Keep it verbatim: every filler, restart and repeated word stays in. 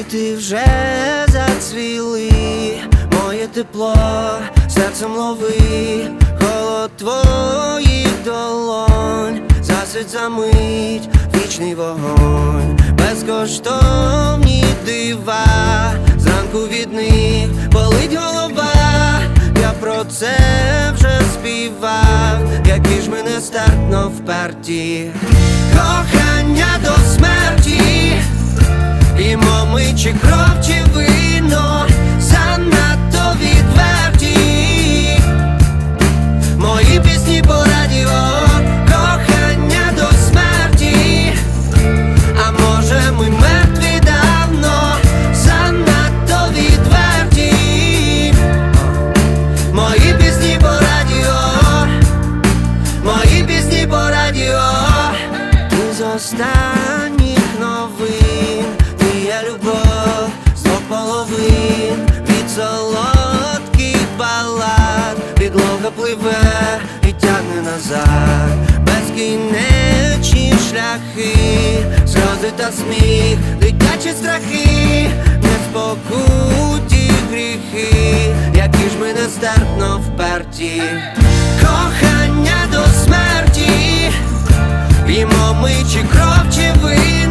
Квіти вже зацвіли, моє тепло серцем лови, холод твоїх долонь, засвіт за мить, вічний вогонь, безкоштовні дива, зранку від них болить голова. Я про це вже співав, які ж ми нестерпно вперті, кохання до смерті. П'ємо ми чи кров, чи вино, занадто відверті. Мої пісні по радіо, кохання до смерті. А може ми мертві давно, занадто відверті. Мої пісні по радіо, мої пісні по радіо. Ти з останніх новин, любов з двох половин, від солодких балад, підлога пливе і тягне назад, безкінечні шляхи, сльози та сміх, дитячі страхи, неспокуті гріхи, які ж ми нестерпно вперті, кохання до смерті. П'ємо ми чи кров, чи ви.